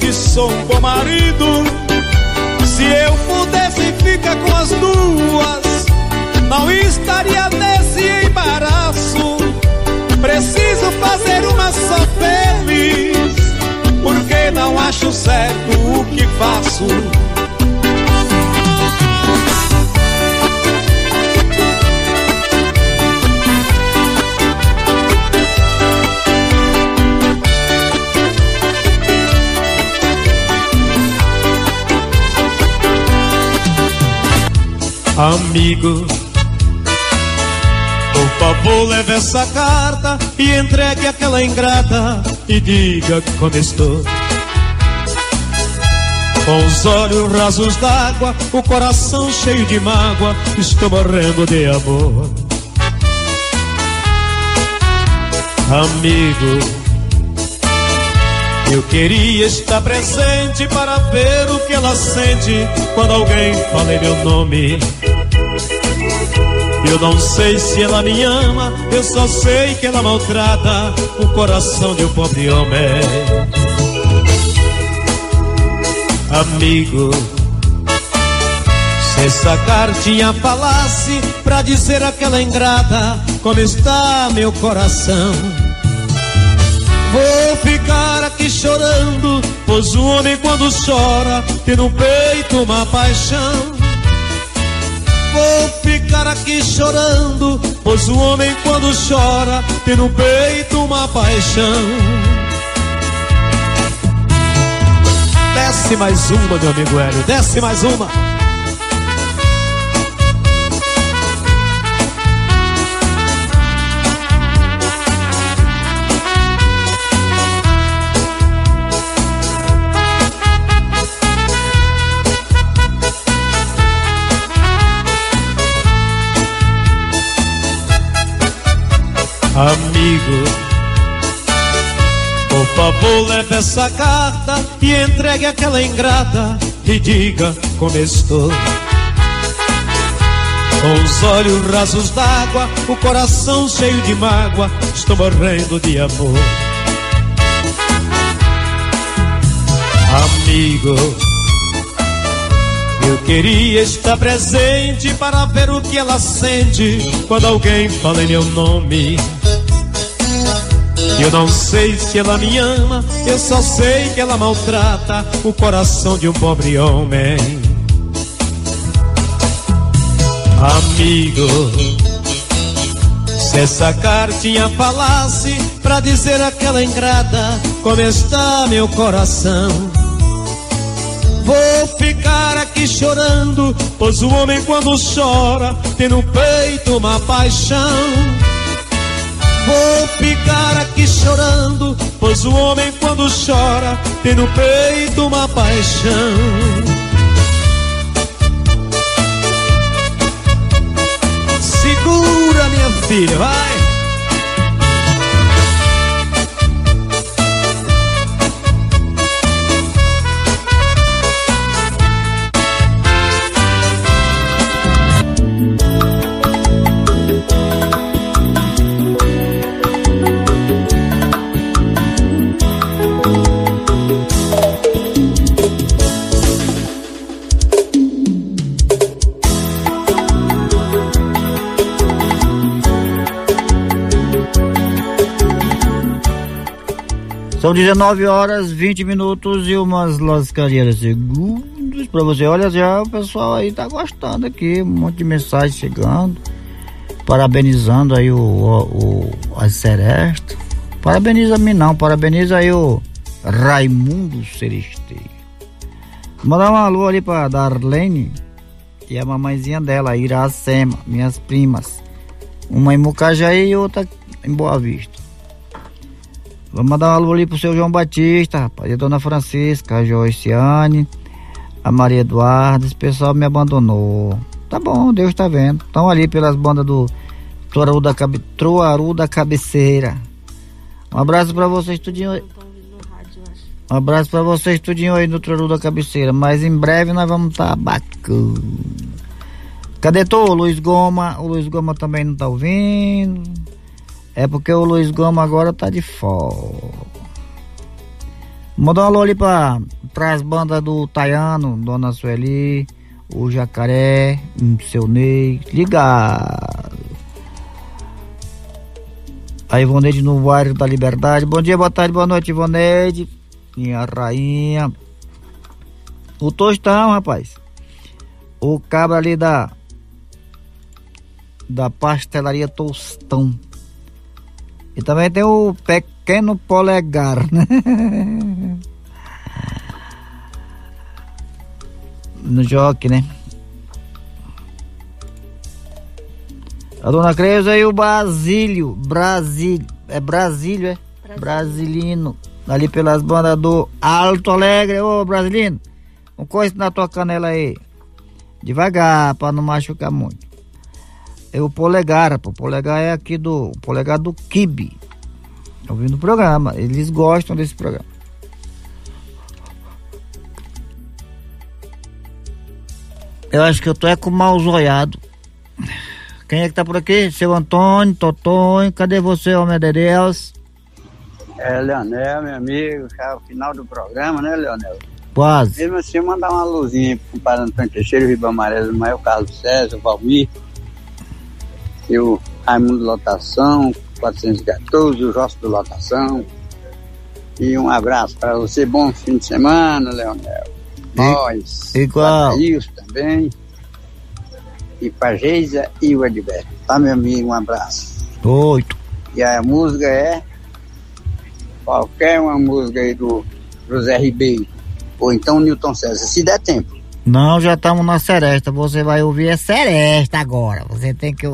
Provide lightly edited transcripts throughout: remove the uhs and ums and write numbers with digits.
que sou um bom marido. Se eu pudesse ficar com as duas, não estaria nesse embaraço. Preciso fazer uma só feliz, porque não acho certo o que faço. Amigo, por favor, leve essa carta e entregue aquela ingrata e diga como estou. Com os olhos rasos d'água, o coração cheio de mágoa, estou morrendo de amor. Amigo, eu queria estar presente para ver o que ela sente quando alguém fala em meu nome. Eu não sei se ela me ama, eu só sei que ela maltrata o coração de um pobre homem. Amigo, se essa cartinha falasse pra dizer àquela ingrata como está meu coração, vou ficar aqui chorando, pois o homem quando chora tem no peito uma paixão. Vou ficar aqui chorando, pois o homem quando chora tem no peito uma paixão. Desce mais uma, meu amigo Hélio, desce mais uma. Amigo, por favor, leve essa carta e entregue aquela ingrata e diga como estou. Com os olhos rasos d'água, o coração cheio de mágoa, estou morrendo de amor. Amigo, eu queria estar presente para ver o que ela sente quando alguém fala em meu nome. Eu não sei se ela me ama, eu só sei que ela maltrata o coração de um pobre homem. Amigo, se essa cartinha falasse pra dizer àquela ingrata como está meu coração, vou ficar aqui chorando, pois o homem quando chora tem no peito uma paixão. Vou ficar aqui chorando, pois o homem quando chora tem no peito uma paixão. Segura, minha filha, vai! São 19 horas 20 minutos e umas lascarias segundos pra você. Olha, já o pessoal aí tá gostando aqui, um monte de mensagem chegando, parabenizando aí o Seresta. Parabeniza a mim não, parabeniza aí o Raimundo Celesteiro. Mandar um alô ali pra Darlene e a mamãezinha dela, Iracema, minhas primas. Uma em Mucajaí e outra em Boa Vista. Vamos mandar um alô ali pro seu João Batista, rapaz, e a dona Francisca, a Joiciane, a Maria Eduarda. Esse pessoal me abandonou. Tá bom, Deus tá vendo. Estão ali pelas bandas do Troaru da Cabeceira. Um abraço pra vocês tudinho aí. Um abraço pra vocês tudinho aí no Troaru da Cabeceira. Mas em breve nós vamos estar bacana. Cadê o Luiz Goma? O Luiz Goma também não tá ouvindo. É porque o Luiz Goma agora tá de folga. Mandar um alô ali para as bandas do Taiano, Dona Sueli, o Jacaré, seu Ney, ligado. A Ivoneide no bairro da Liberdade. Bom dia, boa tarde, boa noite, Ivoneide. Minha rainha. O Tostão, rapaz. O cabra ali da pastelaria Tostão. E também tem o Pequeno Polegar, né? No jockey, né? A dona Creuza e o Brasilino, ali pelas bandas do Alto Alegre. Ô, Brasilino, um coice na tua canela aí, devagar, pra não machucar muito. É o Polegar, pô. O Polegar é aqui do Polegar do Kibe, ouvindo o programa, eles gostam desse programa. Eu acho que eu tô com mal zoiado. Quem é que tá por aqui? Seu Antônio, Totonho, cadê você, homem de Deus? É, Leonel, meu amigo, já é o final do programa, né, Leonel? Quase. Mesmo assim, mandar uma luzinha pro Padre Antônio Teixeira, o Ribamar Amarelo, o Maio Carlos César, o Valmir, e o Raimundo Lotação, 414, o Josso do Lotação. E um abraço para você, bom fim de semana, Leonel. Nós, igual. Isso também. E pra Geisa e o Edberto. Tá, meu amigo? Um abraço. 8. E a música é qualquer uma música aí do José Ribeiro. Ou então Newton César, se der tempo. Não, já estamos na seresta. Você vai ouvir a seresta agora. Você tem que...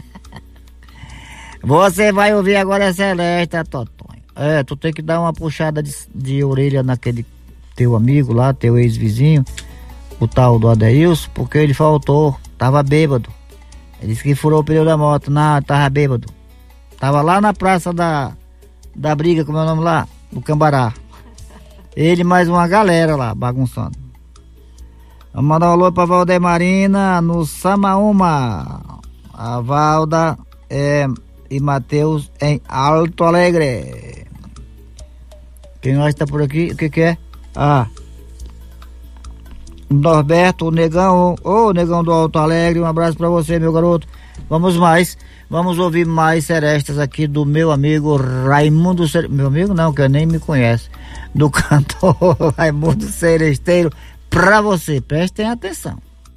Você vai ouvir agora a seresta, Totonho. É, tu tem que dar uma puxada de orelha naquele teu amigo lá, teu ex-vizinho, o tal do Adeilson, porque ele faltou. Tava bêbado. Ele disse que furou o pneu da moto. Não, tava bêbado. Tava lá na praça da briga, como é o nome lá? Do Cambará. Ele mais uma galera lá, bagunçando. Vamos mandar um alô pra Valdemarina, no Samaúma. A Valda e Matheus em Alto Alegre. Quem mais tá por aqui? O que é? Norberto, o Negão, ô Negão do Alto Alegre, um abraço pra você, meu garoto. Vamos ouvir mais serestas aqui do meu amigo Raimundo meu amigo não, que nem me conhece, do cantor Raimundo Seresteiro, pra você, prestem atenção.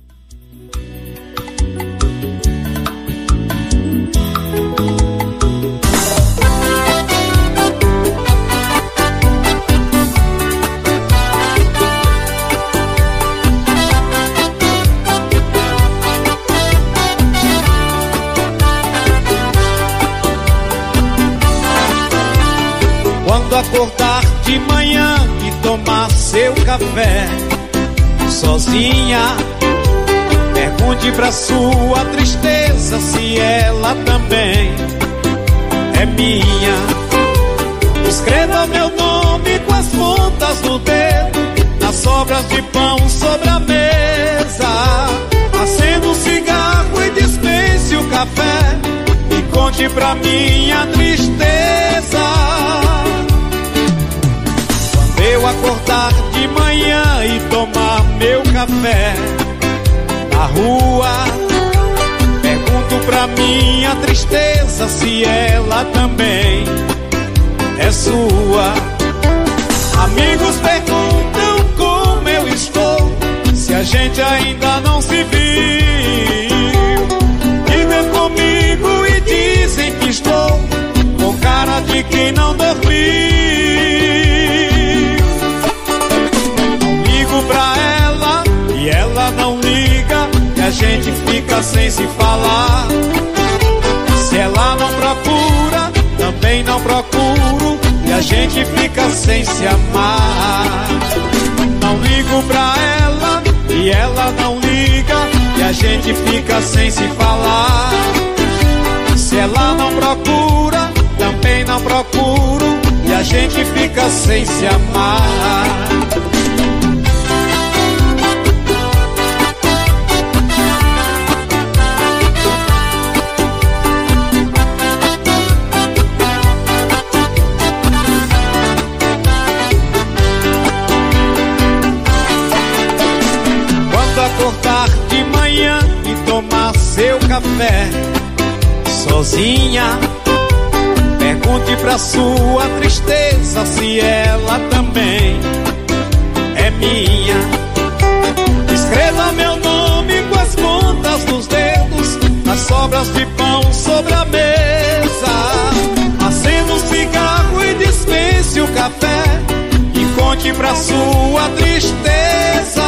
Quando acordar de manhã e tomar seu café sozinha, pergunte pra sua tristeza se ela também é minha. Escreva meu nome com as pontas do dedo nas sobras de pão sobre a mesa. Acenda um cigarro e dispense o café e conte pra mim a tristeza. Eu acordar de manhã e tomar meu café na rua, pergunto pra minha tristeza se ela também é sua. Amigos perguntam como eu estou, se a gente ainda não se viu. Vivem comigo e dizem que estou com cara de quem não dormiu. Pra ela e ela não liga, e a gente fica sem se falar. Se ela não procura, também não procuro, e a gente fica sem se amar. Não ligo pra ela e ela não liga, e a gente fica sem se falar. Se ela não procura, também não procuro, e a gente fica sem se amar. café sozinha. Pergunte pra sua tristeza se ela também é minha. Escreva meu nome com as pontas dos dedos nas sobras de pão sobre a mesa. Acenda um cigarro e dispense o café e conte pra sua tristeza.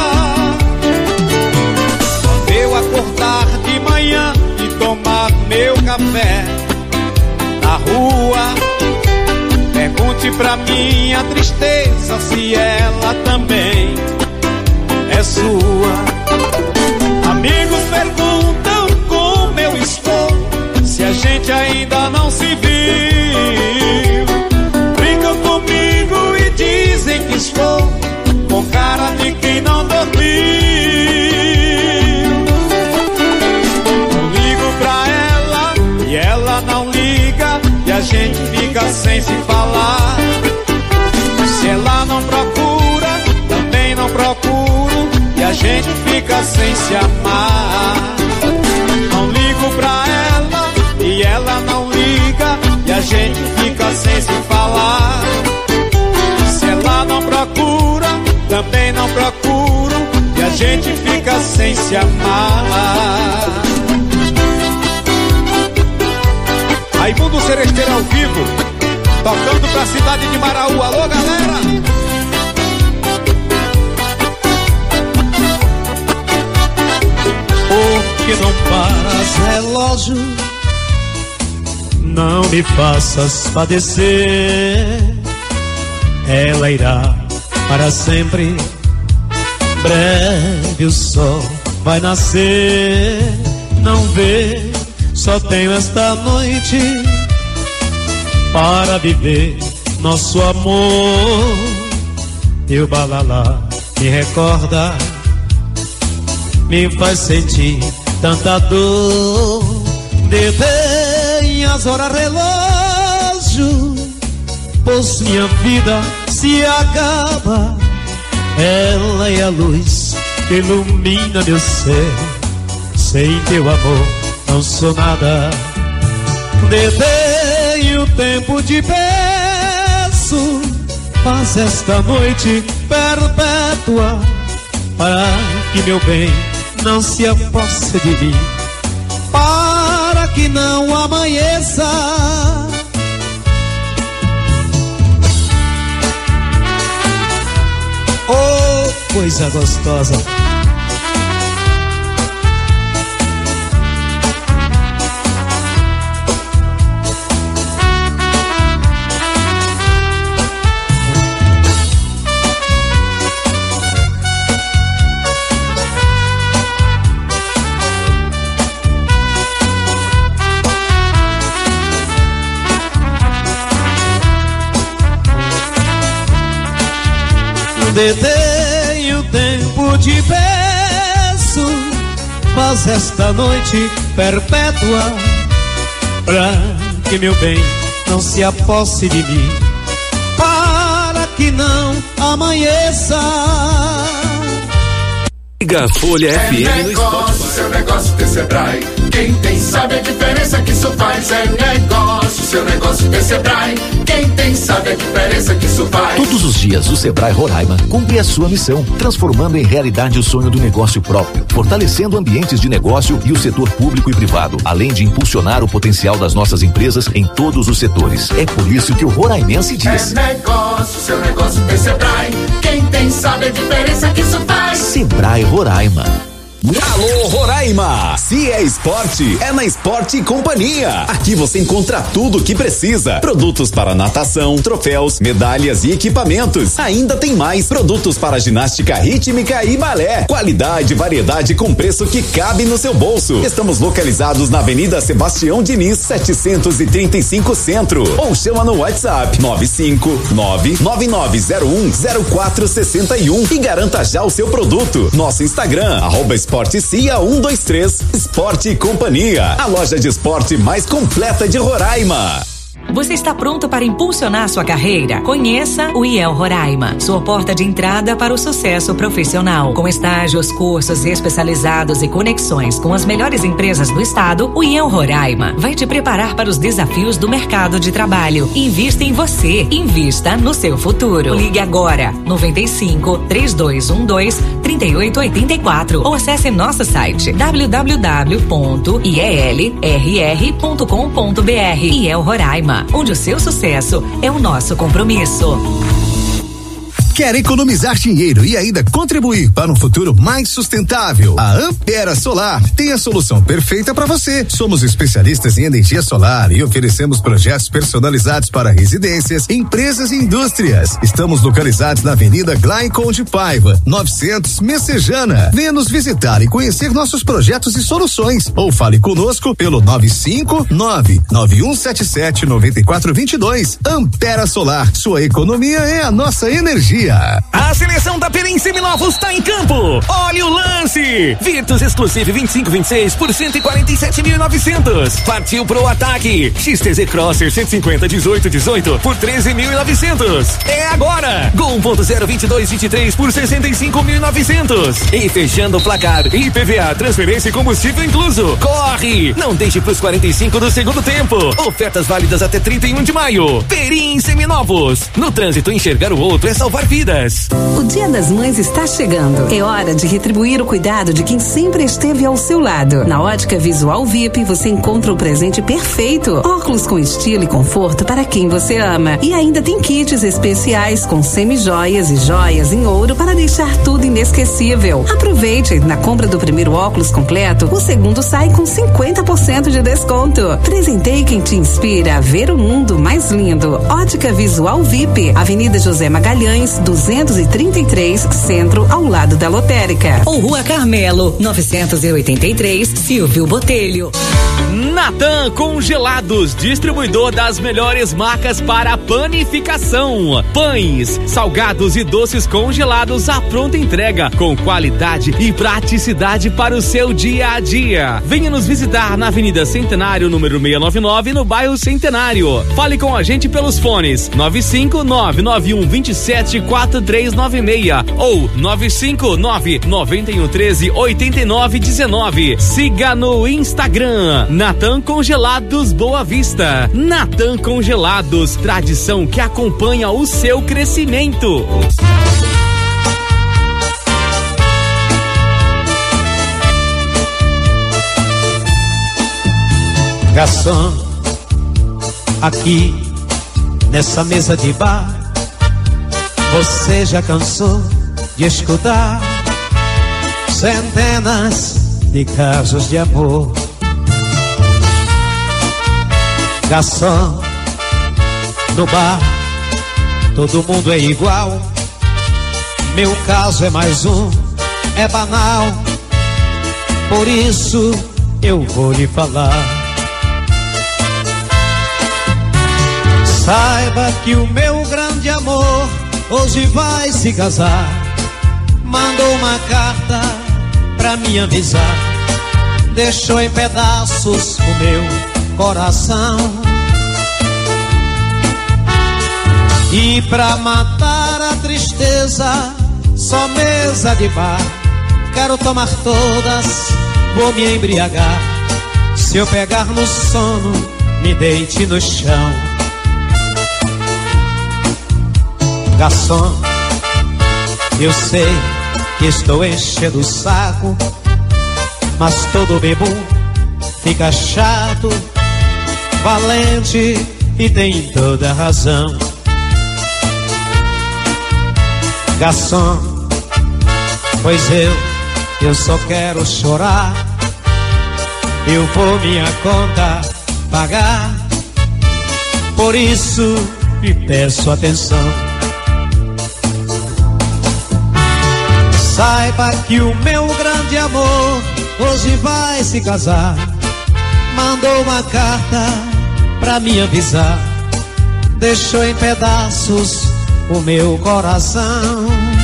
Quando eu acordar de manhã e tomar meu café na rua, pergunte pra minha tristeza se ela também é sua. Amigos perguntam como eu estou, se a gente ainda não se viu. Brincam comigo e dizem que estou com cara de quem não dormiu. Eu ligo pra ela e ela não liga, e a gente fica sem se falar. Se ela não procura, também não procuro, e a gente fica sem se amar. Não ligo pra ela e ela não liga, e a gente fica sem se falar. Se ela não procura, também não procuro, e a gente fica sem se amar. Raimundo Seresteiro ao vivo, tocando pra cidade de Maraú. Alô, galera! Por que não paras, relógio? Não me faças padecer. Ela irá para sempre. Breve o sol vai nascer. Não vê, só tenho esta noite para viver nosso amor. E o balalá me recorda, me faz sentir tanta dor. Detém as horas, relógio, pois minha vida se acaba. Ela é a luz que ilumina meu ser. Sem teu amor não sou nada. Detém o tempo, te peço, faz esta noite perpétua, para que meu bem não se aposse de mim, para que não amanheça. Oh, coisa gostosa. Detém o tempo, te peço, faz esta noite perpétua, pra que meu bem não se aposse de mim, para que não amanheça. Liga a Folha FM no Spotify. Seu negócio tem Sebrae. Quem tem sabe a diferença que isso faz. É negócio, seu negócio tem Sebrae. Quem tem sabe a diferença que isso faz. Todos os dias o Sebrae Roraima cumpre a sua missão, transformando em realidade o sonho do negócio próprio, fortalecendo ambientes de negócio e o setor público e privado, além de impulsionar o potencial das nossas empresas em todos os setores. É por isso que o roraimense diz: é negócio, seu negócio tem Sebrae. Quem tem sabe a diferença que isso faz. Sebrae Roraima. Alô Roraima, se é esporte, é na Esporte Companhia. Aqui você encontra tudo o que precisa: produtos para natação, troféus, medalhas e equipamentos. Ainda tem mais produtos para ginástica rítmica e balé. Qualidade e variedade com preço que cabe no seu bolso. Estamos localizados na Avenida Sebastião Diniz, 735 Centro. Ou chama no WhatsApp 95999010461 e garanta já o seu produto. Nosso Instagram, @esportecia123. Esporte Companhia, a loja de esporte mais completa de Roraima. Você está pronto para impulsionar sua carreira? Conheça o IEL Roraima, sua porta de entrada para o sucesso profissional. Com estágios, cursos especializados e conexões com as melhores empresas do estado, o IEL Roraima vai te preparar para os desafios do mercado de trabalho. Invista em você, invista no seu futuro. Ligue agora, 95-3212-3884 ou acesse nosso site www.ielrr.com.br. IEL Roraima, onde o seu sucesso é o nosso compromisso. Quer economizar dinheiro e ainda contribuir para um futuro mais sustentável? A Ampera Solar tem a solução perfeita para você. Somos especialistas em energia solar e oferecemos projetos personalizados para residências, empresas e indústrias. Estamos localizados na Avenida Glaicon de Paiva, 900 Messejana. Venha nos visitar e conhecer nossos projetos e soluções. Ou fale conosco pelo 959-9177-9422. Ampera Solar, sua economia é a nossa energia. A seleção da Perim Seminovos está em campo. Olha o lance. Virtus Exclusive 2526 por 147.900. Partiu pro ataque. XTZ Crosser 150 1818 por 13.900. É agora. Gol 1.0 2223 por 65.900. E fechando o placar, IPVA, transferência e combustível incluso. Corre. Não deixe pros 45 do segundo tempo. Ofertas válidas até 31 de maio. Perim Seminovos. No trânsito, enxergar o outro é salvar vidas. O Dia das Mães está chegando. É hora de retribuir o cuidado de quem sempre esteve ao seu lado. Na Ótica Visual VIP você encontra o presente perfeito. Óculos com estilo e conforto para quem você ama. E ainda tem kits especiais com semi-joias e joias em ouro para deixar tudo inesquecível. Aproveite, na compra do primeiro óculos completo, o segundo sai com 50% de desconto. Presenteie quem te inspira a ver o mundo mais lindo. Ótica Visual VIP, Avenida José Magalhães, 233, Centro, ao lado da Lotérica. Ou Rua Carmelo, 983, Silvio Botelho. Natan Congelados, distribuidor das melhores marcas para panificação. Pães, salgados e doces congelados à pronta entrega, com qualidade e praticidade para o seu dia a dia. Venha nos visitar na Avenida Centenário, número 699, no bairro Centenário. Fale com a gente pelos fones 95991274396 ou 95991138919. Siga no Instagram Natan Congelados Boa Vista. Natan Congelados, tradição que acompanha o seu crescimento. Garçom, aqui nessa mesa de bar, você já cansou de escutar centenas de casos de amor. Garçom, no bar todo mundo é igual. Meu caso é mais um, é banal. Por isso eu vou lhe falar. Saiba que o meu grande amor hoje vai se casar. Mandou uma carta pra me avisar. Deixou em pedaços o meu coração. E pra matar a tristeza, só mesa de bar. Quero tomar todas, vou me embriagar. Se eu pegar no sono, me deite no chão. Garçom, eu sei que estou enchendo o saco, mas todo bebum fica chato. Valente e tem toda razão. Garçom, pois eu só quero chorar. Eu vou minha conta pagar. Por isso me peço atenção. Saiba que o meu grande amor hoje vai se casar. Mandou uma carta pra me avisar. Deixou em pedaços o meu coração.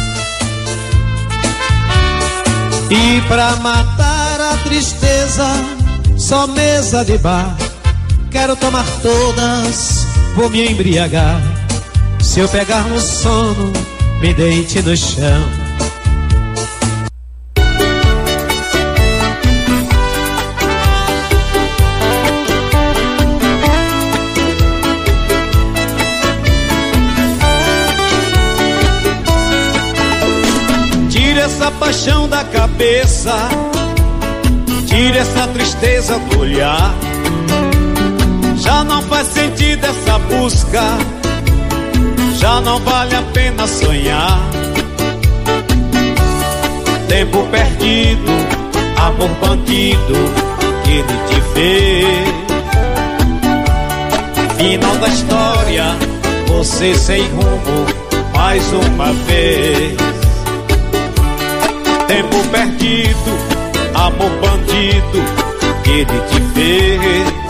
E pra matar a tristeza, só mesa de bar. Quero tomar todas, vou me embriagar. Se eu pegar no sono, me deite no chão. Tire essa paixão da cabeça, tire essa tristeza do olhar. Já não faz sentido essa busca, já não vale a pena sonhar. Tempo perdido, amor bandido, que ele te fez. Final da história, você sem rumo, mais uma vez. Tempo perdido, amor bandido, que ele te fez.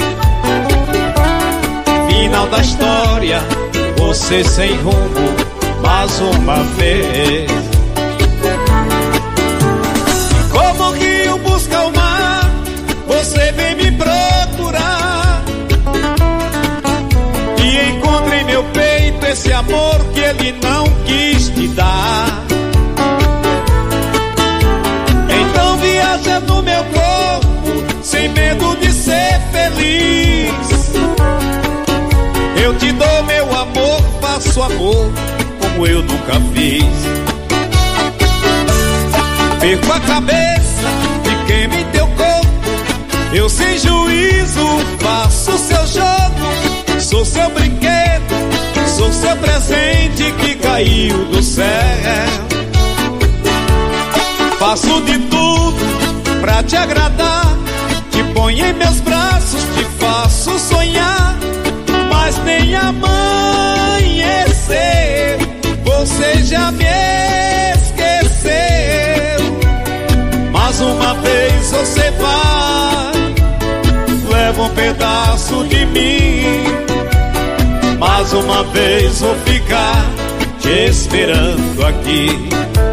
Final da história, você sem rumo, mais uma vez. Como o rio busca o mar, você vem me procurar. E encontra em meu peito esse amor que ele não quis te dar. Então viaja no meu corpo, sem medo de ser feliz. Eu te dou meu amor, faço amor como eu nunca fiz. Perco a cabeça e queimo em teu corpo. Eu sem juízo faço seu jogo. Sou seu brinquedo, sou seu presente que caiu do céu. Faço de tudo pra te agradar. Te ponho em meus braços, te faço sonhar. Mas nem amanhecer, você já me esqueceu. Mais uma vez você vai, leva um pedaço de mim. Mais uma vez vou ficar te esperando aqui.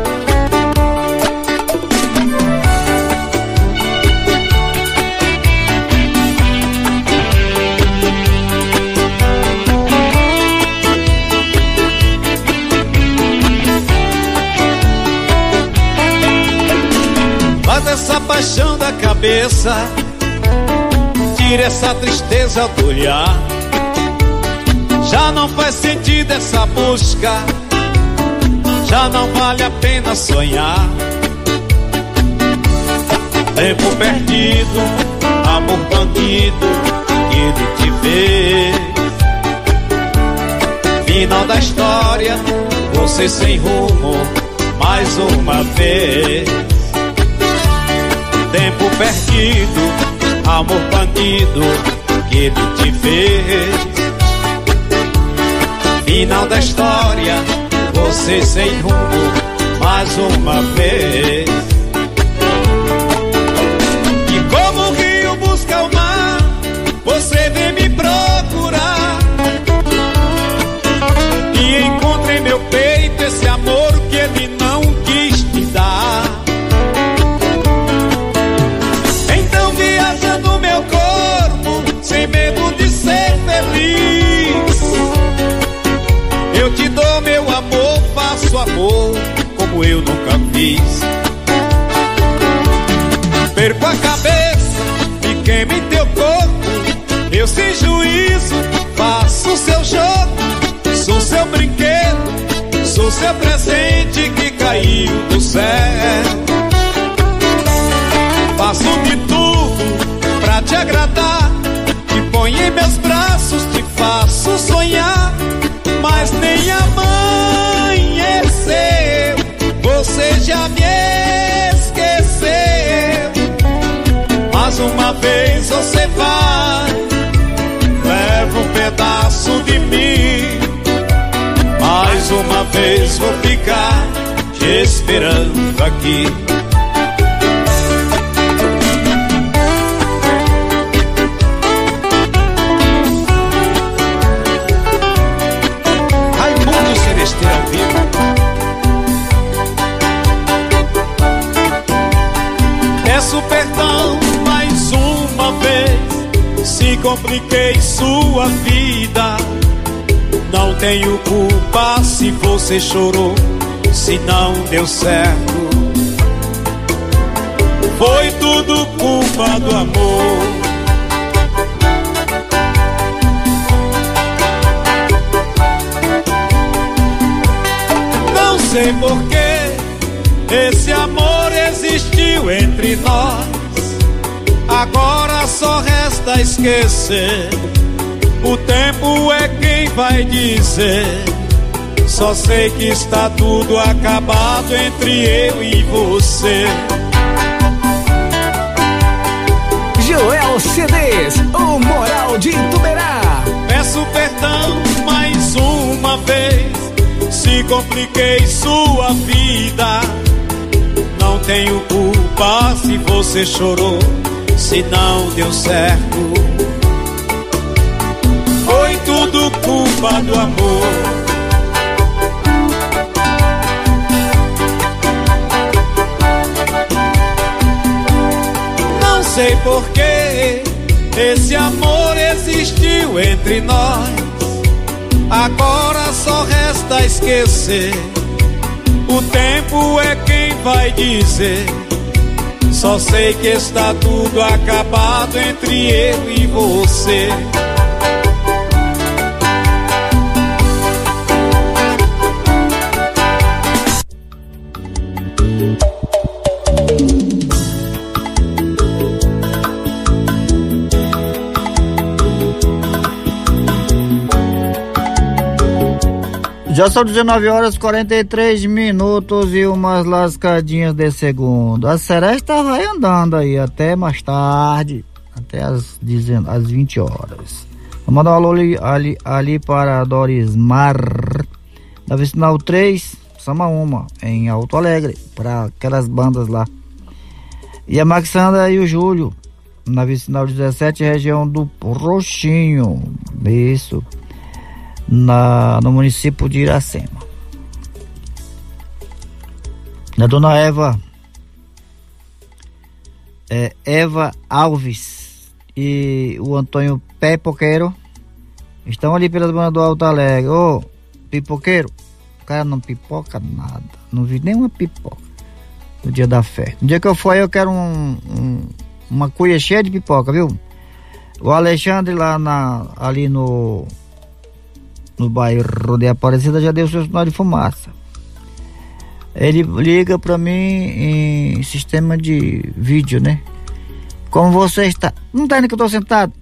Essa paixão da cabeça, tira essa tristeza do olhar. Já não faz sentido essa busca, já não vale a pena sonhar. Tempo perdido, amor bandido, que ele te fez. Final da história, você sem rumo, mais uma vez. Tempo perdido, amor bandido, que ele te fez. Final da história, você sem rumo, mais uma vez. E como o rio busca o mar, você vem me procurar. E encontra em meu peito esse amor que ele não quis te dar. No meu corpo, sem medo de ser feliz. Eu te dou meu amor, faço amor como eu nunca fiz. Perco a cabeça e queimo em teu corpo. Eu sem juízo faço seu jogo. Sou seu brinquedo, sou seu presente que caiu do céu. Faço de tudo pra te agradar. Te ponho em meus braços, te faço sonhar. Mas nem amanheceu, você já me esqueceu. Mais uma vez você vai, leva um pedaço de mim. Mais uma vez vou ficar te esperando aqui. Peço perdão mais uma vez, se compliquei sua vida. Não tenho culpa se você chorou, se não deu certo. Foi tudo culpa do amor. Não sei porquê esse amor existiu entre nós. Agora só resta esquecer. O tempo é quem vai dizer. Só sei que está tudo acabado entre eu e você. Joel CDs, o Moral de Ituberá. Peço perdão mais uma vez se compliquei sua vida. Não tenho culpa se você chorou, se não deu certo. Foi tudo culpa do amor. Não sei porquê esse amor existiu entre nós. Agora só resta esquecer. O tempo é quem vai dizer. Só sei que está tudo acabado entre eu e você. Já são 19 horas 43 minutos e umas lascadinhas de segundo. A seresta vai andando aí até mais tarde, até às 20 horas. Vou mandar um alô ali para a Dorismar, da Vicinal 3, Samaúma, em Alto Alegre, para aquelas bandas lá. E a Maxandra e o Júlio, na Vicinal 17, região do Roxinho. Isso. No município de Iracema. Da dona Eva Alves e o Antônio Pipoqueiro estão ali pelas bandas do Alto Alegre. Ô, pipoqueiro, o cara não pipoca nada, não vi nenhuma pipoca no dia da festa. No dia que eu for eu quero uma cuia cheia de pipoca, viu? O Alexandre lá ali no bairro de Aparecida já deu seu sinal de fumaça. Ele liga pra mim em sistema de vídeo, né? Como você está? Não tá indo que eu tô sentado?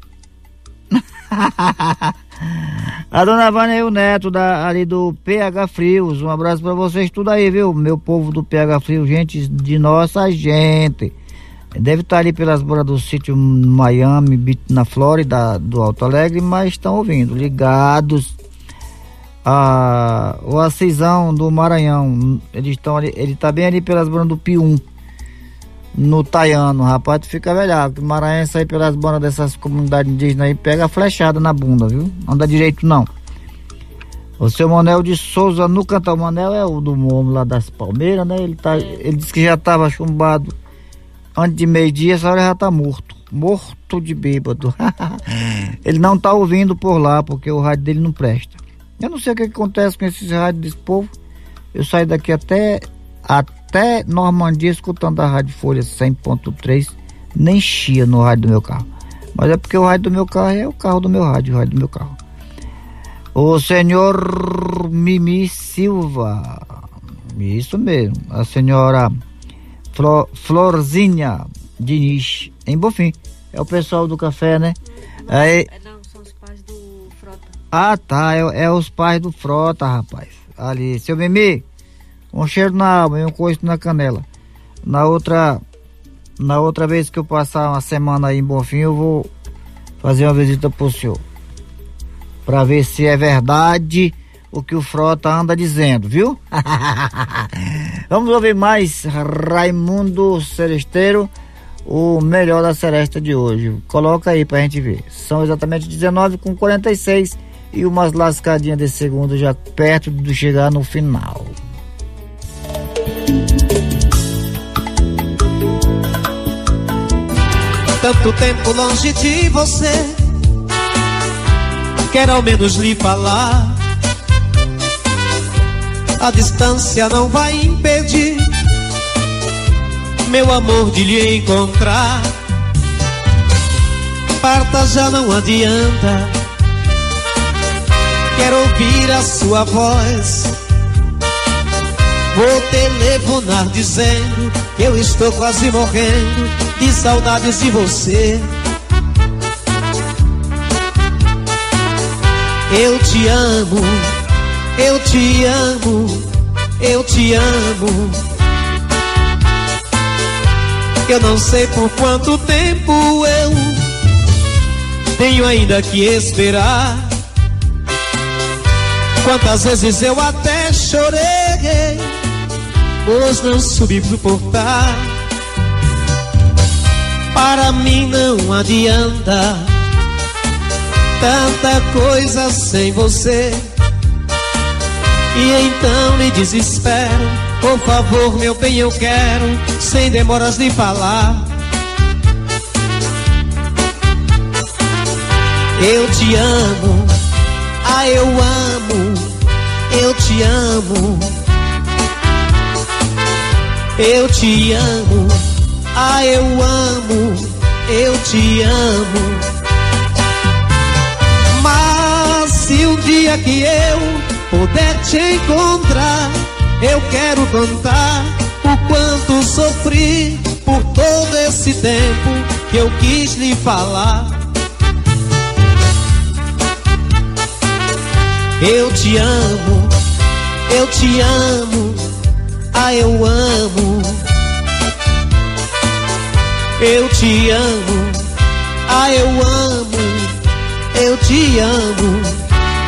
A dona Vânia e o Neto ali do PH Frios, um abraço pra vocês tudo aí, viu? Meu povo do PH Frios, gente de nossa gente. Deve estar ali pelas bordas do sítio Miami, na Flórida, do Alto Alegre, mas estão ouvindo, ligados. O Assisão do Maranhão, ele tá bem ali pelas bandas do Pium, no Taiano. Rapaz, tu fica velhado, que o Maranhão sai pelas bandas dessas comunidades indígenas aí, pega a flechada na bunda, viu? Não anda direito não. O seu Manel de Souza no Cantal. O Manel é o do homem lá das Palmeiras, né? Ele disse que já tava chumbado antes de meio-dia, essa hora já tá morto de bêbado. Ele não tá ouvindo por lá, porque o rádio dele não presta. Eu não sei o que acontece com esses rádios desse povo. Eu saio daqui até Normandia escutando a Rádio Folha 100.3, nem chia no rádio do meu carro. Mas é porque o rádio do meu carro é o carro do meu rádio, o rádio do meu carro. O senhor Mimi Silva, isso mesmo, a senhora Florzinha Diniz, em Bonfim, é o pessoal do café, né? Aí, são os pais do Frota. Ah, tá, é os pais do Frota, rapaz. Ali, seu Mimi, um cheiro na alma e um coice na canela. Na outra vez que eu passar uma semana aí em Bonfim, eu vou fazer uma visita pro senhor, pra ver se é verdade o que o Frota anda dizendo, viu? Vamos ouvir mais Raimundo Seresteiro, o melhor da seresta de hoje. Coloca aí pra gente ver. São exatamente 19h46 e umas lascadinhas de segundo já perto de chegar no final. Tanto tempo longe de você, quero ao menos lhe falar a distância não vai impedir meu amor de lhe encontrar. Parta, já não adianta, quero ouvir a sua voz. Vou telefonar dizendo que eu estou quase morrendo de saudades de você. Eu te amo, eu te amo, eu te amo. Eu não sei por quanto tempo eu tenho ainda que esperar. Quantas vezes eu até chorei, pois não subi pro portar. Para mim não adianta tanta coisa sem você. E então me desespero, por favor, meu bem, eu quero, sem demoras de falar. Eu te amo, ah, eu amo, eu te amo. Eu te amo, ah, eu amo, eu te amo. Mas se um dia que eu puder te encontrar, eu quero contar o quanto sofri por todo esse tempo que eu quis lhe falar. Eu te amo, eu te amo, ah, eu amo. Eu te amo, ah, eu amo, eu te amo.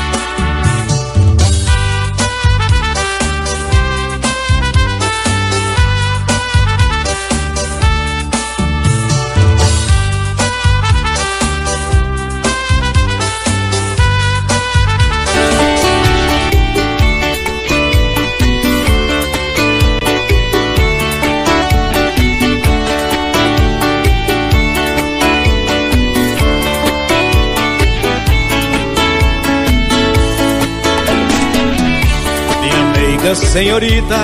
Senhorita,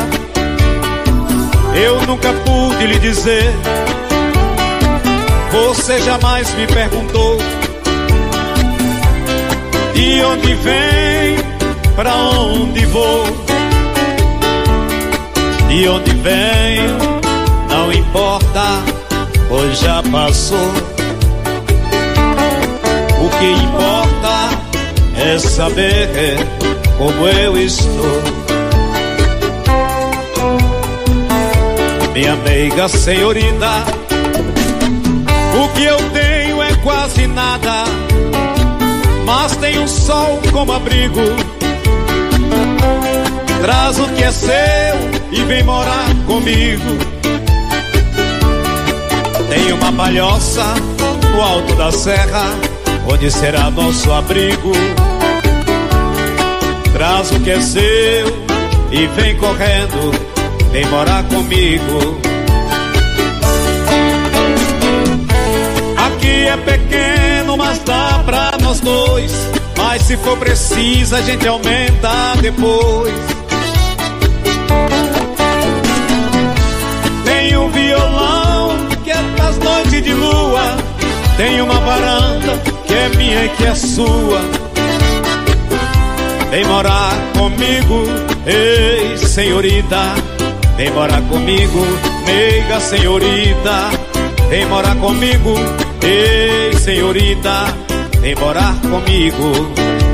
eu nunca pude lhe dizer. Você jamais me perguntou de onde vem, pra onde vou. De onde venho, não importa, pois já passou. O que importa é saber como eu estou. Minha meiga senhorita, o que eu tenho é quase nada, mas tenho um sol como abrigo. Traz o que é seu e vem morar comigo. Tem uma palhoça no alto da serra, onde será nosso abrigo. Traz o que é seu e vem correndo, vem morar comigo. Aqui é pequeno, mas dá pra nós dois. Mas se for preciso, a gente aumenta depois. Tem um violão que é pras noites de lua. Tem uma varanda que é minha e que é sua. Vem morar comigo, ei, senhorita. Vem morar comigo, meiga senhorita. Vem morar comigo, ei, senhorita. Vem morar comigo.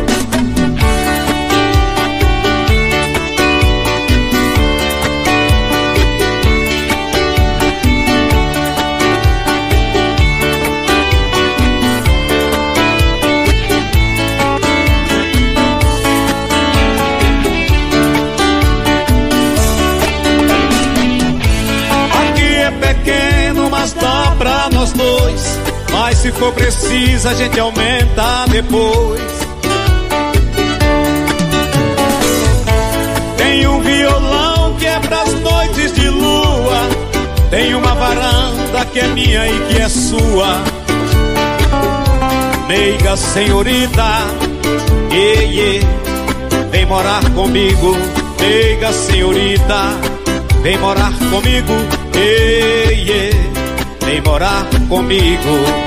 Dois, mas se for preciso a gente aumenta depois. Tem um violão que é pras noites de lua. Tem uma varanda que é minha e que é sua. Meiga senhorita, ei, ei, vem morar comigo. Meiga senhorita, vem morar comigo, ei, ei, vem morar comigo.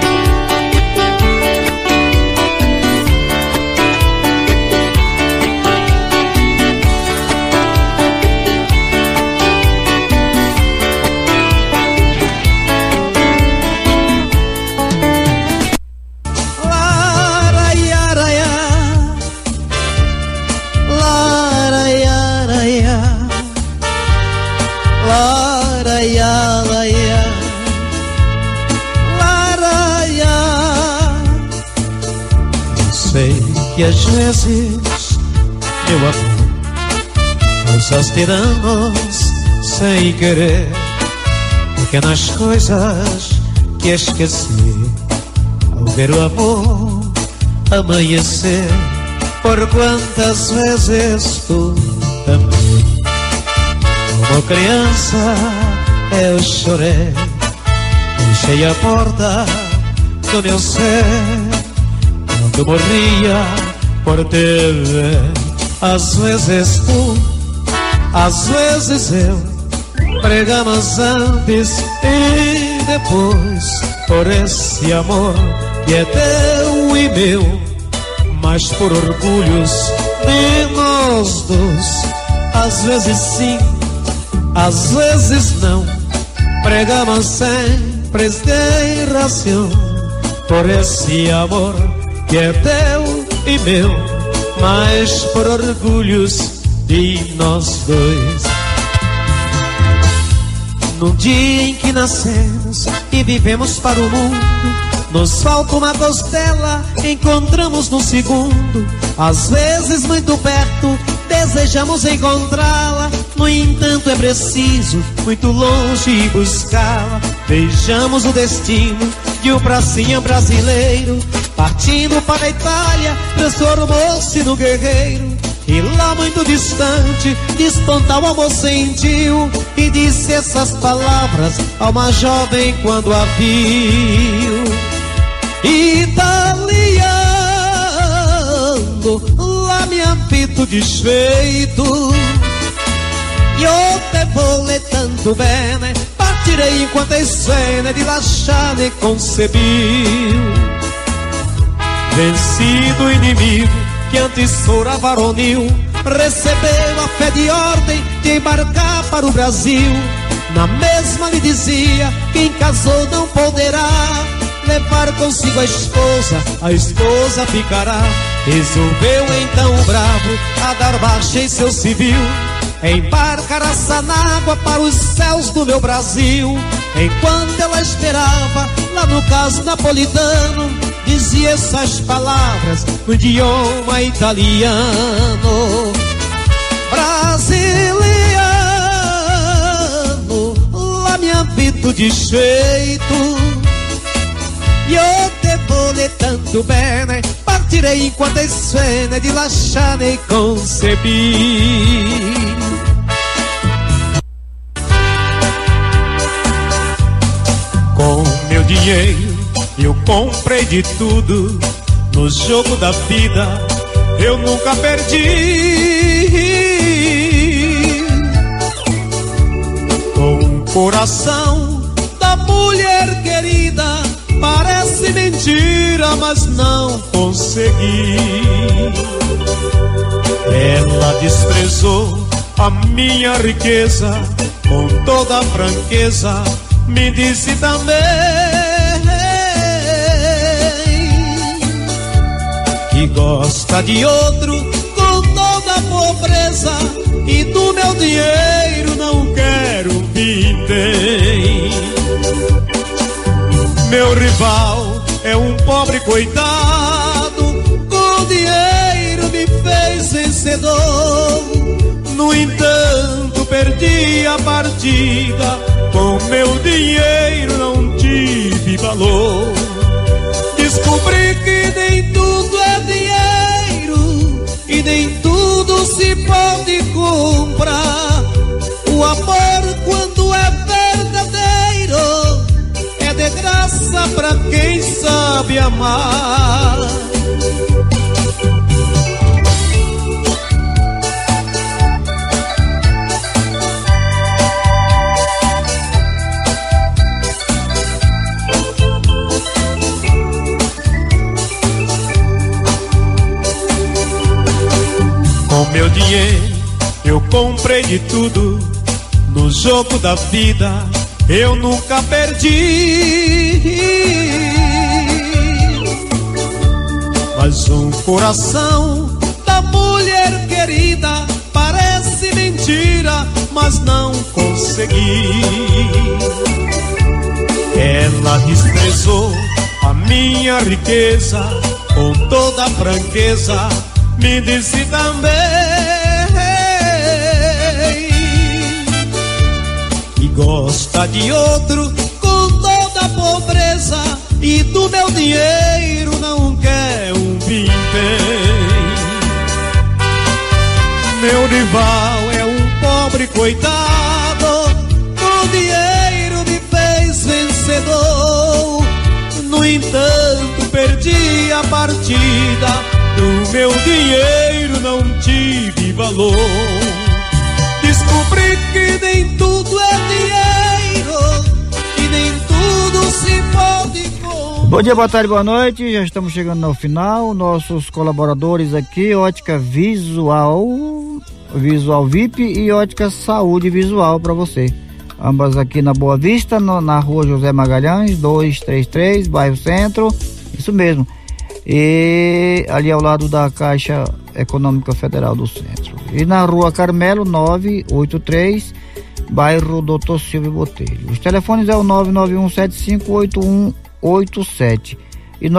Que às vezes, meu amor, causaste danos sem querer, pequenas coisas que esqueci ao ver o amor amanhecer. Por quantas vezes tu também, como criança, eu chorei, fechei a porta do meu ser. Eu morria por te ver. Às vezes tu, às vezes eu, pregamos antes e depois, por esse amor que é teu e meu, mas por orgulhos de nós dois. Às vezes sim, às vezes não, pregamos sempre sem razão, por esse amor que é teu e meu, mas por orgulhos de nós dois. Num dia em que nascemos e vivemos para o mundo, nos falta uma costela, encontramos num segundo. Às vezes muito perto, desejamos encontrá-la, no entanto é preciso muito longe buscá-la. Beijamos o destino de um pracinha brasileiro, partindo para a Itália, transformou-se no guerreiro. E lá muito distante, despontar o amor sentiu, e disse essas palavras a uma jovem quando a viu. Italiano, la mi affitto desfeito, io te vole tanto bene, partirei enquanto a scene di lasciare concebiu. Vencido o inimigo que antes fora varonil, recebeu a fé de ordem de embarcar para o Brasil. Na mesma lhe dizia, quem casou não poderá levar consigo a esposa ficará. Resolveu então o bravo a dar baixa em seu civil, embarcar a Sanágua para os céus do meu Brasil. Enquanto ela esperava, lá no caso napolitano, dizia essas palavras no idioma italiano. Brasiliano, la mi affitto desfeito, io te vole tanto bene, partirei enquanto è scene di lasciare concebi. Com meu dinheiro eu comprei de tudo, no jogo da vida eu nunca perdi. Com o coração da mulher querida, parece mentira, mas não consegui. Ela desprezou a minha riqueza, com toda a franqueza me disse também que gosta de outro com toda a pobreza, e do meu dinheiro não quero viver. Meu rival é um pobre coitado, com dinheiro me fez vencedor. No entanto perdi a partida, com meu dinheiro não tive valor. Descobri que nem tudo é dinheiro, e nem tudo se pode comprar. O amor, quando é verdadeiro, é de graça pra quem sabe amar. dinheiro, eu comprei de tudo. No jogo da vida eu nunca perdi. Mas um coração da mulher querida parece mentira, mas não consegui. Ela desprezou a minha riqueza, com toda franqueza me disse também que gosta de outro com toda a pobreza, e do meu dinheiro não quer um vintém. Meu rival é um pobre coitado, com dinheiro me fez vencedor. No entanto perdi a partida, do meu dinheiro não tive valor. Descobri que nem tudo é dinheiro, e nem tudo se pode comprar. Bom dia, boa tarde, boa noite, já estamos chegando ao final. Nossos colaboradores aqui, Ótica Visual VIP e Ótica Saúde Visual para você. Ambas aqui na Boa Vista, na rua José Magalhães, 233, bairro Centro, isso mesmo. E ali ao lado da Caixa Econômica Federal do Centro. E na rua Carmelo, 983, bairro Doutor Silvio Botelho. Os telefones é o 991758187 e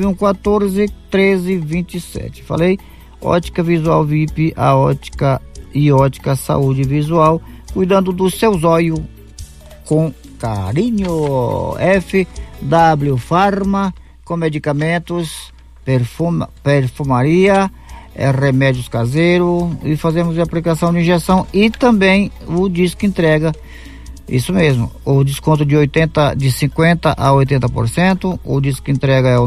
991141327. Falei, Ótica Visual VIP, a Ótica e Ótica Saúde Visual, cuidando do seu zóio com carinho. FW Farma, com medicamentos, perfumaria, remédios caseiros, e fazemos a aplicação de injeção e também o disco entrega. Isso mesmo, o desconto de 50% a 80%, o disco entrega é o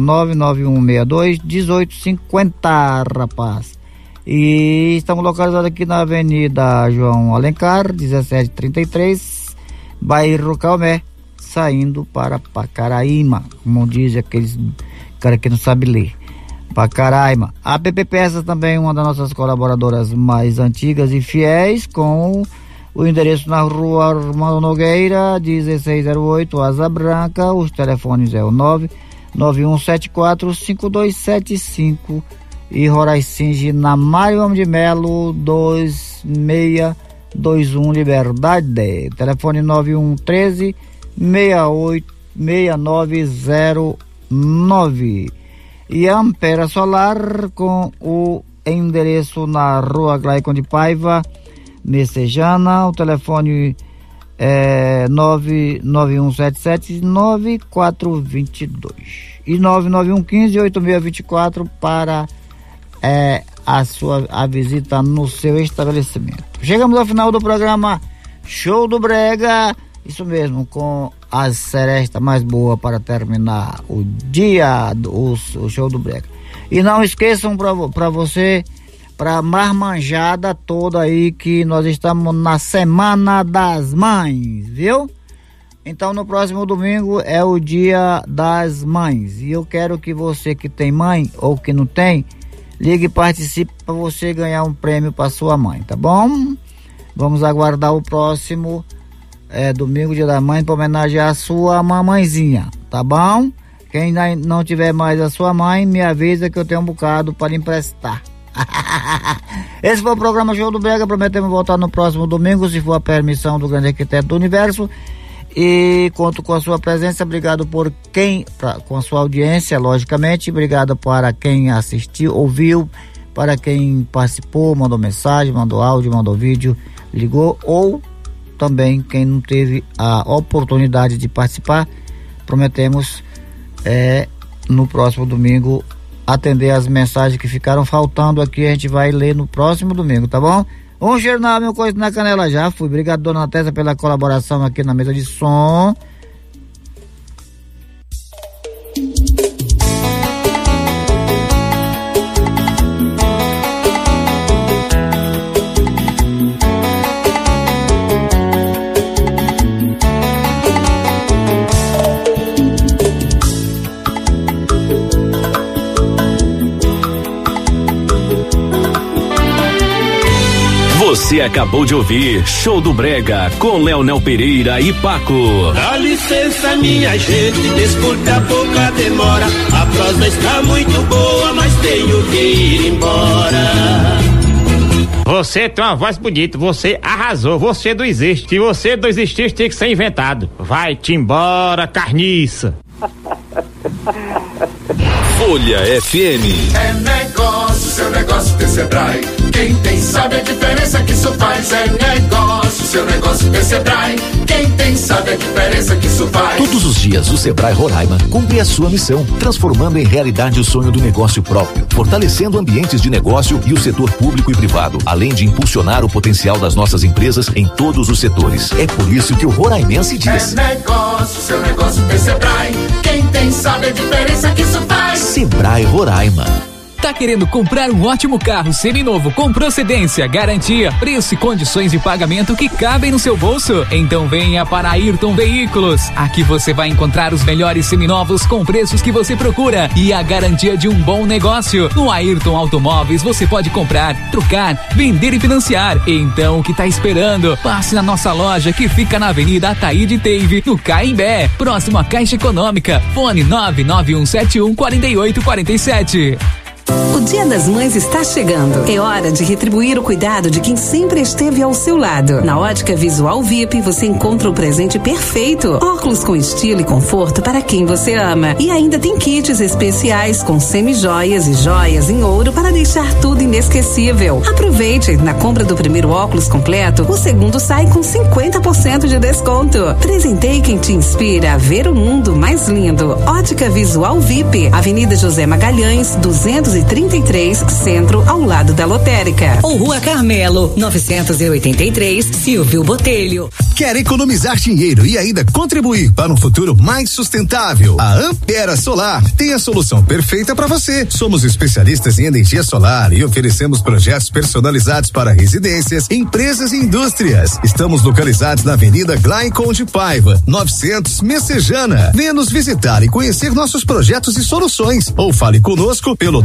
99162-1850, rapaz. E estamos localizados aqui na Avenida João Alencar, 1733, bairro Calmé, saindo para Pacaraíma, como diz aqueles cara que não sabe ler. Pacaraíma. A PP Peças também, uma das nossas colaboradoras mais antigas e fiéis, com o endereço na rua Armando Nogueira, 1608, Asa Branca. Os telefones é o 991745275 e Roraicinge na Mário de Melo, 2621 Liberdade. Telefone 9113-6909. E a Ampera Solar, com o endereço na rua Glaicon de Paiva, Messejana. O telefone é 99177-9422 e 99115-8624 para a visita no seu estabelecimento. Chegamos ao final do programa Show do Brega, isso mesmo, com a seresta mais boa para terminar o dia, o Show do Brega. E não esqueçam para você, para marmanjada toda aí, que nós estamos na Semana das Mães, viu? Então no próximo domingo é o Dia das Mães, e eu quero que você que tem mãe ou que não tem, ligue e participe para você ganhar um prêmio para sua mãe, tá bom? Vamos aguardar o próximo domingo, Dia da Mãe, para homenagear a sua mamãezinha, tá bom? Quem não tiver mais a sua mãe, me avisa que eu tenho um bocado para lhe emprestar. Esse foi o programa Show do Brega. Prometemos voltar no próximo domingo, se for a permissão do grande arquiteto do universo, e conto com a sua presença. Obrigado com a sua audiência, logicamente. Obrigado para quem assistiu, ouviu, para quem participou, mandou mensagem, mandou áudio, mandou vídeo, ligou, ou também quem não teve a oportunidade de participar. Prometemos no próximo domingo atender as mensagens que ficaram faltando aqui. A gente vai ler no próximo domingo, tá bom? Um cheiro na meu coisa na canela, já fui. Obrigado, dona Tessa, pela colaboração aqui na mesa de som. Você acabou de ouvir Show do Brega com Leonel Pereira e Paco. Dá licença, minha gente, desculpe a pouca demora. A prosa está muito boa, mas tenho que ir embora. Você tem uma voz bonita, você arrasou, você não existe. Se você não existisse, tem que ser inventado. Vai-te embora, carniça. Folha FM. É negócio, seu negócio tem Sebrae. Quem tem sabe a diferença que isso faz. É negócio, seu negócio tem Sebrae. Quem tem sabe a diferença que isso faz. Todos os dias o Sebrae Roraima cumpre a sua missão, transformando em realidade o sonho do negócio próprio, fortalecendo ambientes de negócio e o setor público e privado, além de impulsionar o potencial das nossas empresas em todos os setores. É por isso que o roraimense diz: é negócio, seu negócio tem Sebrae. Quem tem sabe a diferença que isso faz. Sebrae Roraima. Tá querendo comprar um ótimo carro seminovo com procedência, garantia, preço e condições de pagamento que cabem no seu bolso? Então venha para Ayrton Veículos. Aqui você vai encontrar os melhores seminovos com preços que você procura e a garantia de um bom negócio. No Ayrton Automóveis você pode comprar, trocar, vender e financiar. Então o que tá esperando? Passe na nossa loja que fica na Avenida Ataíde Teive, no Caimbé, próximo à Caixa Econômica. Fone 991714847. O Dia das Mães está chegando. É hora de retribuir o cuidado de quem sempre esteve ao seu lado. Na Ótica Visual VIP você encontra o presente perfeito. Óculos com estilo e conforto para quem você ama. E ainda tem kits especiais com semi-joias e joias em ouro para deixar tudo inesquecível. Aproveite, na compra do primeiro óculos completo, o segundo sai com 50% de desconto. Presenteie quem te inspira a ver o mundo mais lindo. Ótica Visual VIP, Avenida José Magalhães, 233, Centro, ao lado da Lotérica. Ou Rua Carmelo, 983, Silvio Botelho. Quer economizar dinheiro e ainda contribuir para um futuro mais sustentável? A Ampera Solar tem a solução perfeita para você. Somos especialistas em energia solar e oferecemos projetos personalizados para residências, empresas e indústrias. Estamos localizados na Avenida Glaicon de Paiva, 900 Messejana. Venha nos visitar e conhecer nossos projetos e soluções. Ou fale conosco pelo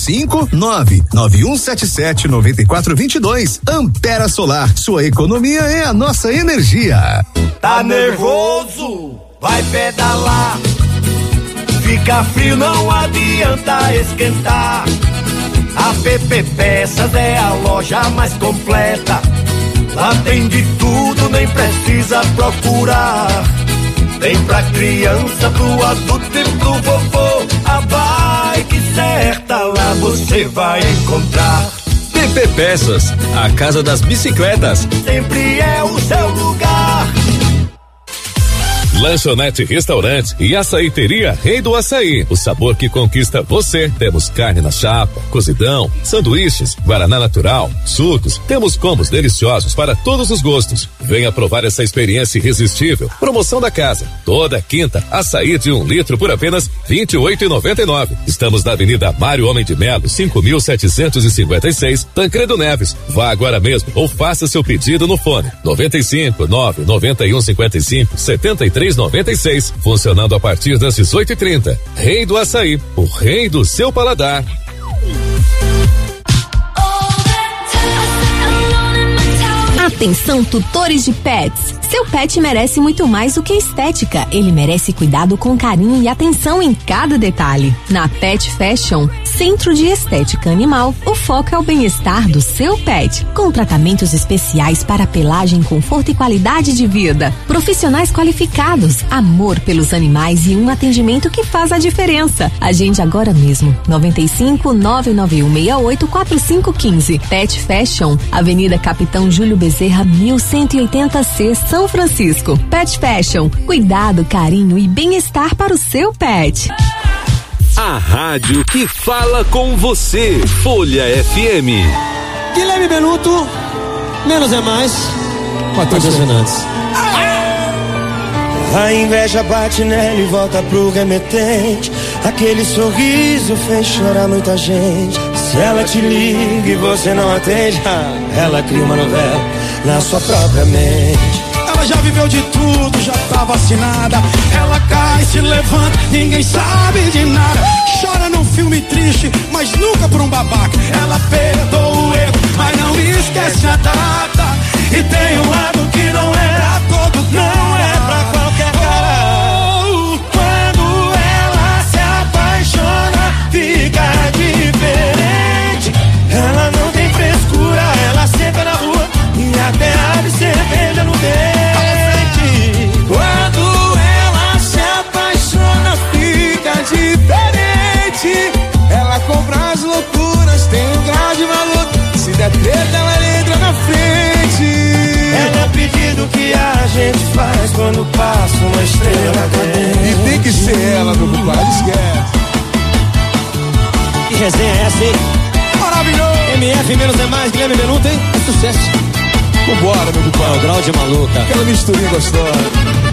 959-9177-9422. Ampera Solar, sua economia é a nossa energia. Tá nervoso? Vai pedalar. Fica frio, não adianta esquentar. A PP Peças é a loja mais completa. Lá tem de tudo, nem precisa procurar. Tem pra criança, pro adulto e pro vovô. A bike certa lá você vai encontrar. PP Peças, a casa das bicicletas. Sempre é o seu lugar. Lanchonete, restaurante e açaiteria Rei do Açaí. O sabor que conquista você. Temos carne na chapa, cozidão, sanduíches, guaraná natural, sucos. Temos combos deliciosos para todos os gostos. Venha provar essa experiência irresistível. Promoção da casa. Toda quinta, açaí de 1 litro por apenas R$28,99. Estamos na Avenida Mário Homem de Melo, 5.756, Tancredo Neves. Vá agora mesmo ou faça seu pedido no fone 95 991 55 73 96, funcionando a partir das 18h30. Rei do Açaí, o rei do seu paladar. Atenção, tutores de pets. Seu pet merece muito mais do que estética. Ele merece cuidado com carinho e atenção em cada detalhe. Na Pet Fashion, Centro de Estética Animal, o foco é o bem-estar do seu pet, com tratamentos especiais para pelagem, conforto e qualidade de vida. Profissionais qualificados, amor pelos animais e um atendimento que faz a diferença. Agende agora mesmo. 95 991 68 4515. Pet Fashion, Avenida Capitão Júlio Bezerra, 1180C, São Francisco. Pet Fashion, cuidado, carinho e bem-estar para o seu pet. A rádio que fala com você. Folha FM. Guilherme Benuto, menos é mais. Matheus Fernandes. A inveja bate nela e volta pro remetente. Aquele sorriso fez chorar muita gente. Se ela te liga e você não atende, ela cria uma novela na sua própria mente. Ela já viveu de tudo, já tá vacinada. Ela cai, se levanta, ninguém sabe de nada. Chora num filme triste, mas nunca por um babaca. Ela perdoa o erro, mas não esquece a data. E tem um lado que não é pra todo, não é pra qualquer cara. Quando ela se apaixona, fica diferente. Ela não tem frescura, ela senta na rua e até abre cerveja no dente. Quando ela se apaixona, fica diferente. Ela compra as loucuras, tem um grau de maluco. Se der treta, ela entra na frente. É o pedido que a gente faz quando passa uma estrela cadente. E tem que ser ela, meu compadre, esquece. Que resenha é essa, hein? Maravilhoso! MF menos é mais, Guilherme Benuto, hein? É sucesso. Vambora, meu compadre. O grau de maluca. Aquela misturinha gostosa.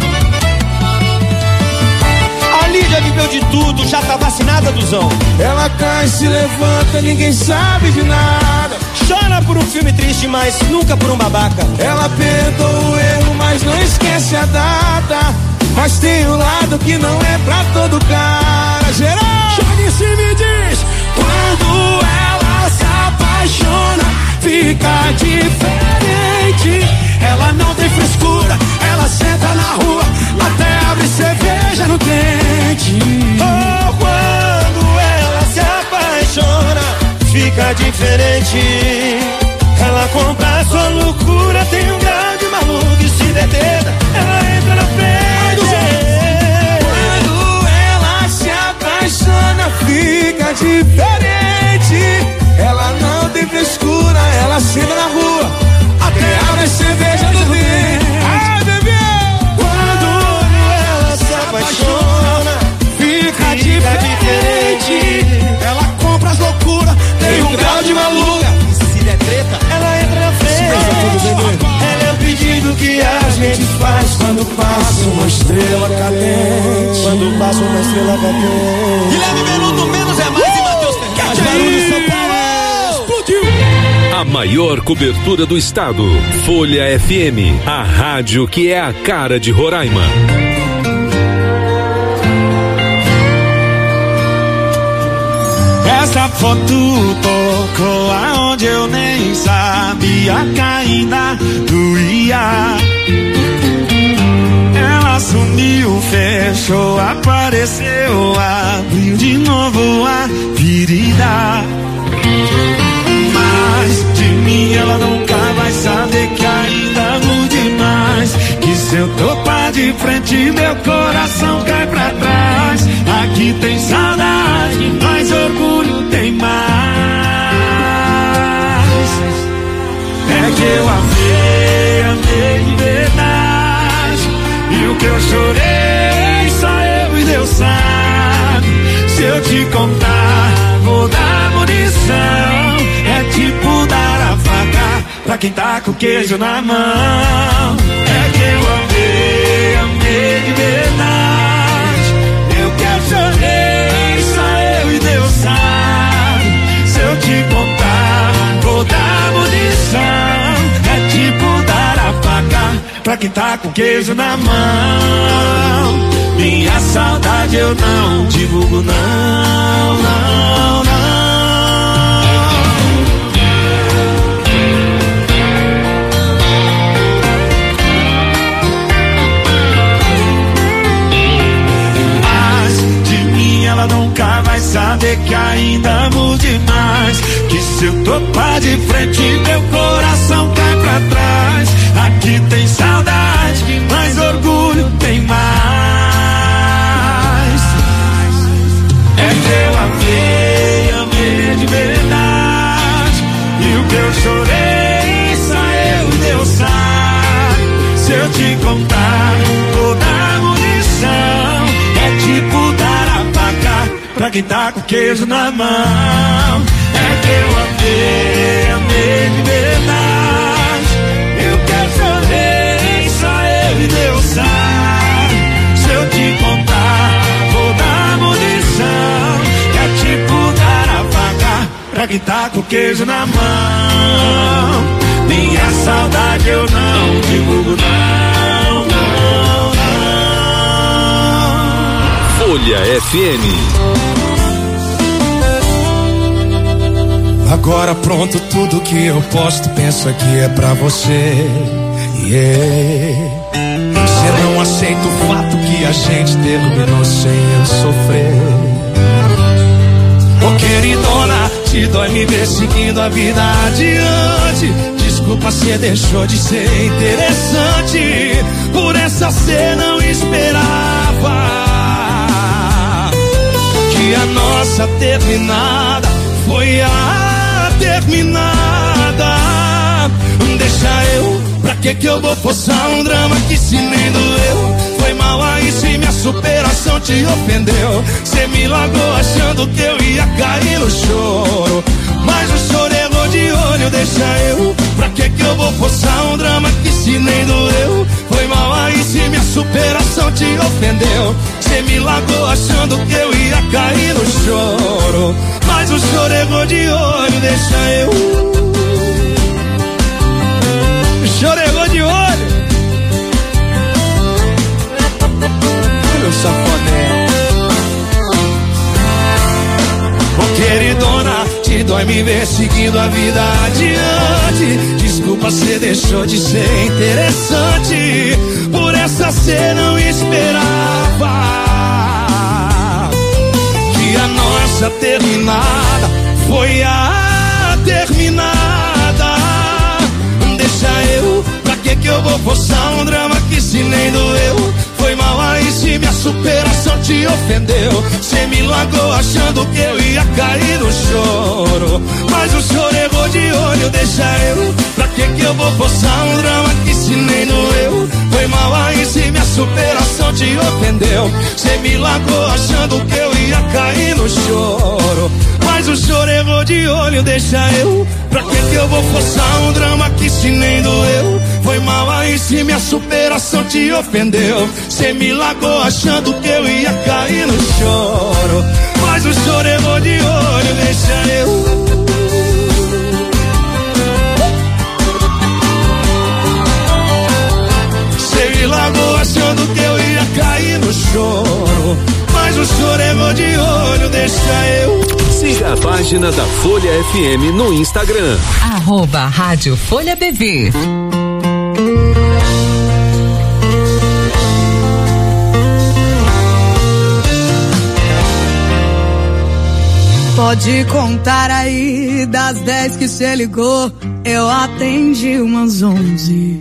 A Lídia viveu de tudo, já tá vacinada, Duzão. Ela cai, se levanta, ninguém sabe de nada. Chora por um filme triste, mas nunca por um babaca. Ela perdoa o erro, mas não esquece a data. Mas tem um lado que não é pra todo cara. Geral! Chega em cima e diz: quando ela se apaixona, fica diferente. Ela não tem frescura, ela senta na rua, até abre cerveja no dente. Oh, quando ela se apaixona, fica diferente. Ela compra a sua loucura, tem um grau de maluco e se detenta, ela entra na frente. Quando ela se apaixona, fica diferente. Ela não tem frescura, ela senta na rua, até abre cerveja no dente. Ai, bebê! Quando ela se apaixona, fica diferente. Ela compra as loucuras, tem um grau de maluca. Se der treta, ela entra na frente. Ela é o pedido que a gente faz quando passa uma estrela cadente. Quando passa uma estrela cadente. Guilherme Benuto, menos é mais, e Matheus Ferraz. Barulho, São Paulo. Explodiu. A maior cobertura do estado. Folha FM, a rádio que é a cara de Roraima. Essa foto tocou aonde eu nem sabia que ainda doía. Ela sumiu, fechou, apareceu, abriu de novo a ferida. Mas de mim ela nunca vai saber que ainda amo demais. Que se eu topar de frente, meu coração cai pra trás. Aqui tem saudade, mas orgulho tem mais. É que eu amei de verdade. E o que eu chorei, só eu e Deus sabe. Se eu te contar, vou dar munição. É tipo dar a faca pra quem tá com queijo na mão. É que eu amei de verdade. Eu que eu chorei, só eu e Deus sabe. Se eu te contar, vou dar munição. É tipo dar a faca pra quem tá com queijo na mão. Minha saudade eu não divulgo, não, não, não. Ela nunca vai saber que ainda amo demais. Que se eu topar de frente, meu coração cai pra trás. Aqui tem saudade, mas orgulho tem mais. É que eu amei de verdade. E o que eu chorei, só eu e Deus sabe. Se eu te contar, vou dar munição. É tipo dar a faca pra quem tá com queijo na mão. É que eu amei de verdade. Eu que eu chorei, só eu e Deus sabe. Se eu te contar, vou dar munição. É tipo dar a faca pra quem tá com queijo na mão. Minha saudade eu não divulgo, não, não, não. Folha FM. Agora pronto, tudo que eu posto, penso que é pra você. Você não aceita o fato que a gente terminou sem eu sofrer. Ô queridona, te dói me ver seguindo a vida adiante. Desculpa se deixou de ser interessante. Por essa cê não esperava que a nossa terminada foi a terminada. Deixa eu, pra que eu vou forçar um drama que se nem doeu? Foi mal aí se minha superação te ofendeu. Cê me largou achando que eu ia cair no choro, mas o choro errou de olho. Deixa eu, pra que eu vou forçar um drama que se nem doeu? Foi mal aí se minha superação te ofendeu. Cê me largou achando que eu ia cair no choro, mas o choro errou de olho. Deixa eu, chorou de olho. Olha o safoné. Ô queridona, te dói me ver seguindo a vida adiante. Desculpa se deixou de ser interessante. Por essa cê não esperava que a nossa terminada foi a terminada. Deixa eu, pra que eu vou forçar um drama que se nem doeu? Foi mal aí se minha superação te ofendeu. Cê me largou achando que eu ia cair no choro, mas o choro errou de olho. Deixa eu, pra que eu vou forçar um drama que se nem doeu? Foi mal aí se minha superação te ofendeu. Cê me largou achando que eu ia cair no choro, mas o choro errou de olho. Deixa eu, pra que eu vou forçar um drama que se nem doeu? Foi mal aí se minha superação te ofendeu. Cê me largou achando que eu ia cair no choro, mas o choro errou de olho. Deixa eu, cê me largou achando que eu ia cair no choro, mas o choro errou de olho. Deixa eu. Siga a página da Folha FM no Instagram. @Rádio Folha BV. Pode contar aí, das 10 que cê ligou, eu atendi umas 11.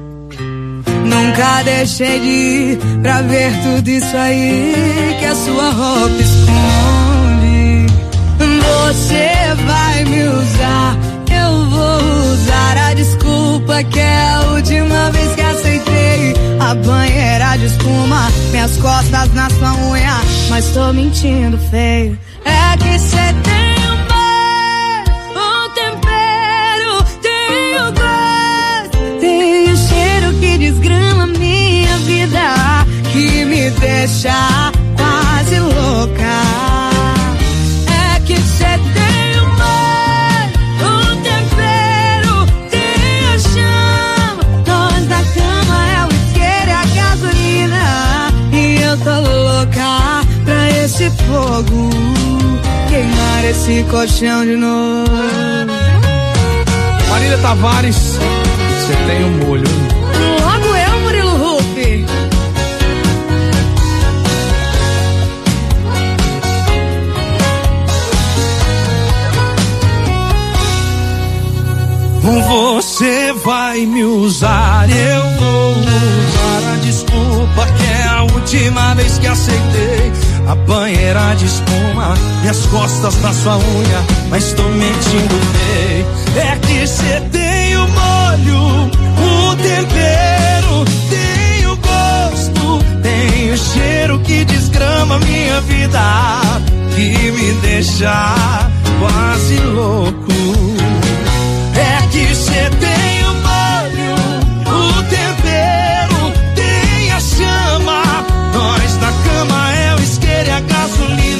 Nunca deixei de ir pra ver tudo isso aí que a sua roupa esconde. Você vai me usar, eu vou usar a desculpa que é a última vez que aceitei. A banheira de espuma, minhas costas na sua unha, mas tô mentindo feio. É que cê tem um tempero, tem o gosto, tem o cheiro que desgrama minha vida, que me deixa quase louca. É que cê tem um tempero, tem a chama, nós na cama é o isqueiro e a gasolina, e eu tô louca pra esse fogo queimar esse colchão de novo. Marília Tavares, você tem um molho. Logo eu, Murilo Huff. Você vai me usar, eu vou usar a desculpa que é a última vez que aceitei. A banheira de espuma, minhas costas na sua unha, mas tô mentindo feio. É que cê tem o molho, o tempero, tem o gosto, tem o cheiro que desgrama minha vida, que me deixa